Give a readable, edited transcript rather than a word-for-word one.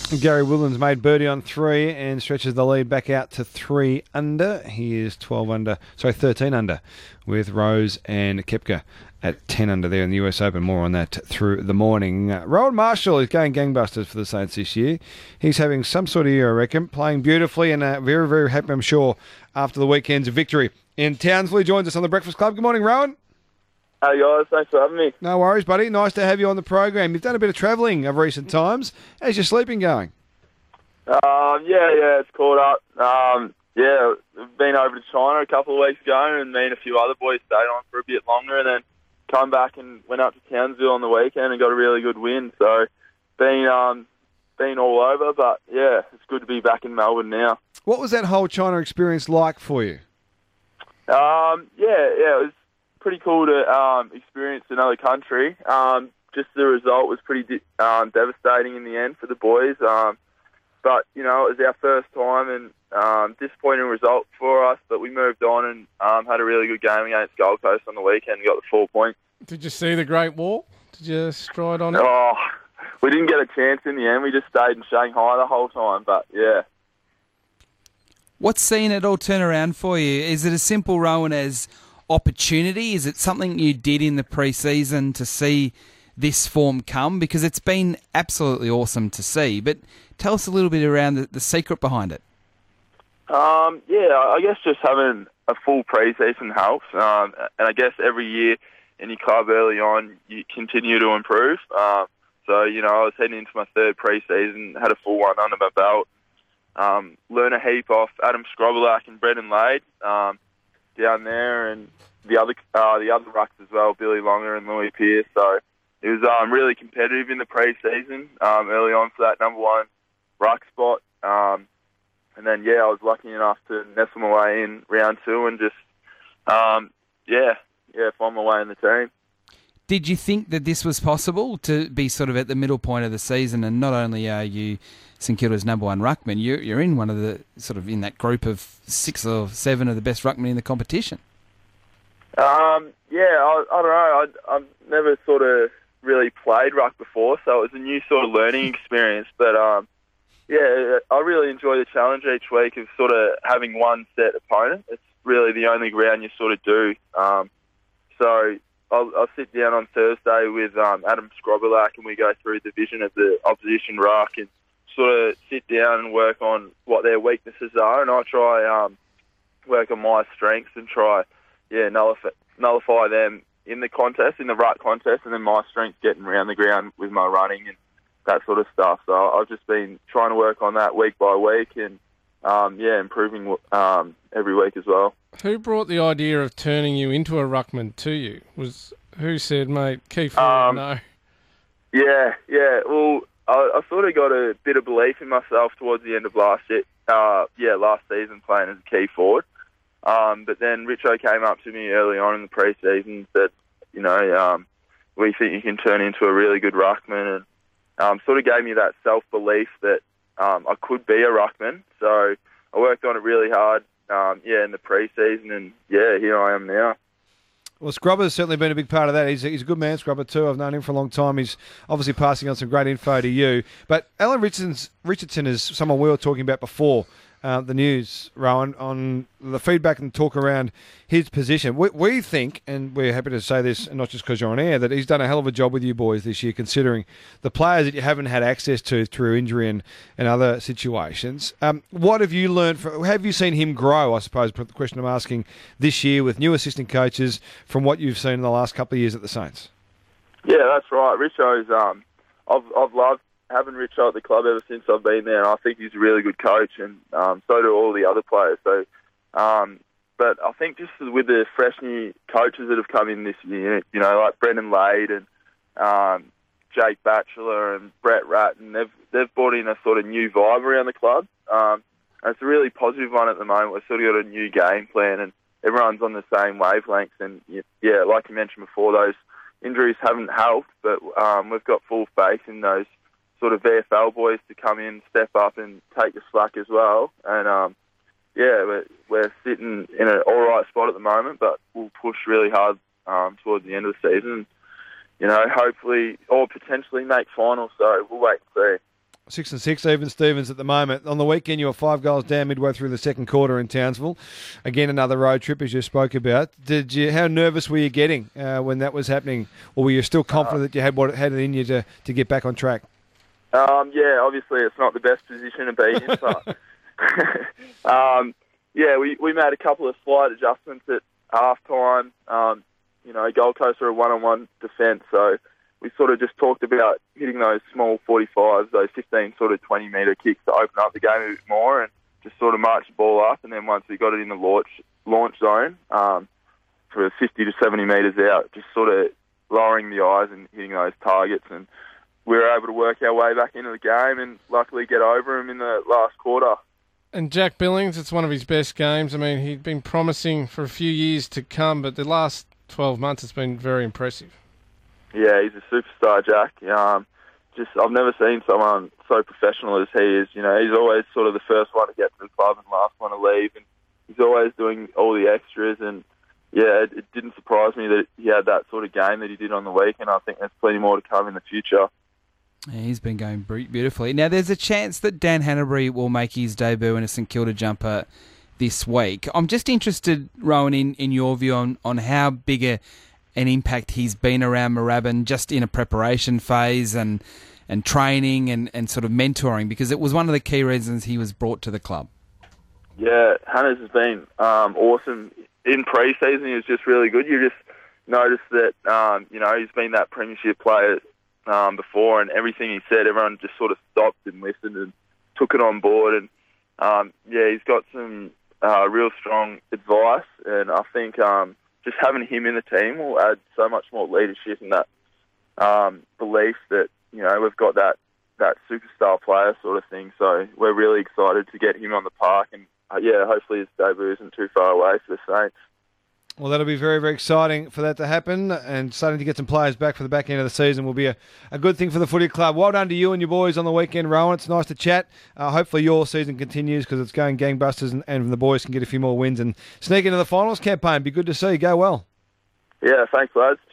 Gary Willens made birdie on 3 and stretches the lead back out to 3 under. He is 13 under with Rose and Koepka at 10 under there in the US Open. More on that through the morning. Rowan Marshall is going gangbusters for the Saints this year. He's having some sort of year, I reckon, playing beautifully and very, very happy, I'm sure, after the weekend's victory in Townsville. He joins us on the Breakfast Club. Good morning, Rowan. Hey guys, thanks for having me. No worries, buddy. Nice to have you on the program. You've done a bit of travelling of recent times. How's your sleeping going? Yeah, it's caught up. We've been over to China a couple of weeks ago, and me and a few other boys stayed on for a bit longer, and then come back and went up to Townsville on the weekend and got a really good win. So, been all over, but yeah, it's good to be back in Melbourne now. What was that whole China experience like for you? It was pretty cool to experience another country. Just the result was pretty devastating in the end for the boys. But, you know, it was our first time and disappointing result for us, but we moved on and had a really good game against Gold Coast on the weekend and got the 4 points. Did you see the Great Wall? Did you stride on it? Oh, we didn't get a chance in the end. We just stayed in Shanghai the whole time, but yeah. What's seen it all turn around for you? Is it as simple, Rowan, as opportunity? Is it something you did in the pre-season to see this form come? Because it's been absolutely awesome to see. But tell us a little bit around the secret behind it. I guess just having a full pre-season helps. And I guess every year in your club early on, you continue to improve. So, you know, I was heading into my third pre-season, had a full one under my belt. Learn a heap off Adam Scrobelack and Brendan Lade down there, and the other rucks as well, Billy Longer and Louis Pearce. So it was really competitive in the pre-season early on for that number one ruck spot. And then, I was lucky enough to nestle my way in round 2 and just, find my way in the team. Did you think that this was possible to be sort of at the middle point of the season, and not only are you St Kilda's number one ruckman, you're in one of the sort of in that group of 6 or 7 of the best ruckmen in the competition? I don't know. I've never sort of really played ruck before, so it was a new sort of learning experience. But I really enjoy the challenge each week of sort of having one set opponent. It's really the only ground you sort of do. So I'll sit down on Thursday with Adam Scrobelack, and we go through the vision of the opposition ruck and sort of sit down and work on what their weaknesses are, and I try work on my strengths and try nullify them in the contest, in the ruck contest, and then my strengths getting around the ground with my running and that sort of stuff. So I've just been trying to work on that week by week and improving every week as well. Who brought the idea of turning you into a ruckman to you? Who said, mate, key forward, no? Well, I sort of got a bit of belief in myself towards the end of last season playing as a key forward. But then Richo came up to me early on in the pre-season and said, we think you can turn into a really good ruckman, and sort of gave me that self-belief that I could be a ruckman. So I worked on it really hard, in the pre-season, and here I am now. Well, Scrubber's certainly been a big part of that. He's a good man, Scrubber, too. I've known him for a long time. He's obviously passing on some great info to you. But Alan Richardson is someone we were talking about before the news, Rowan, on the feedback and talk around his position. We think, and we're happy to say this, and not just because you're on air, that he's done a hell of a job with you boys this year, considering the players that you haven't had access to through injury and other situations. What have you learned? Have you seen him grow, I suppose, the question I'm asking, this year with new assistant coaches from what you've seen in the last couple of years at the Saints? Yeah, that's right. Richo's, I've loved having Richo at the club ever since I've been there, and I think he's a really good coach, and so do all the other players. So, but I think just with the fresh new coaches that have come in this year, like Brendan Lade and Jake Batchelor and Brett Ratton, they've brought in a sort of new vibe around the club. And it's a really positive one at the moment. We've sort of got a new game plan, and everyone's on the same wavelengths. And like you mentioned before, those injuries haven't helped, but we've got full faith in those sort of VFL boys to come in, step up and take the slack as well. And, we're sitting in an all right spot at the moment, but we'll push really hard towards the end of the season. Hopefully or potentially make finals, so we'll wait and see. 6-6 even Stevens at the moment. On the weekend, you were 5 goals down midway through the second quarter in Townsville. Again, another road trip, as you spoke about. How nervous were you getting when that was happening? Or were you still confident that you had it in you to get back on track? Yeah, obviously it's not the best position to be in, but we made a couple of slight adjustments at half time. Gold Coast are a one-on-one defence, so we sort of just talked about hitting those small 45s, those 15 sort of 20-metre kicks to open up the game a bit more and just sort of march the ball up. And then once we got it in the launch zone, sort of 50 to 70 metres out, just sort of lowering the eyes and hitting those targets. And we were able to work our way back into the game and luckily get over him in the last quarter. And Jack Billings, it's one of his best games. I mean, he'd been promising for a few years to come, but the last 12 months it's been very impressive. Yeah, he's a superstar, Jack. I've never seen someone so professional as he is. He's always sort of the first one to get to the club and last one to leave, and he's always doing all the extras. And yeah, it didn't surprise me that he had that sort of game that he did on the weekend. I think there's plenty more to come in the future. Yeah, he's been going beautifully. Now, there's a chance that Dan Hanbury will make his debut in a St Kilda jumper this week. I'm just interested, Rowan, in your view on how big an impact he's been around Moorabbin just in a preparation phase and training and sort of mentoring, because it was one of the key reasons he was brought to the club. Yeah, Hannah's has been awesome. In pre-season, he was just really good. You just noticed that, he's been that premiership player before, and everything he said, everyone just sort of stopped and listened and took it on board. And, he's got some real strong advice, and I think just having him in the team will add so much more leadership and that belief that, we've got that superstar player sort of thing. So we're really excited to get him on the park, and hopefully his debut isn't too far away for the Saints. Well, that'll be very, very exciting for that to happen, and starting to get some players back for the back end of the season will be a good thing for the footy club. Well done to you and your boys on the weekend, Rowan. It's nice to chat. Hopefully your season continues because it's going gangbusters, and the boys can get a few more wins and sneak into the finals campaign. Be good to see. Go well. Yeah, thanks, lads.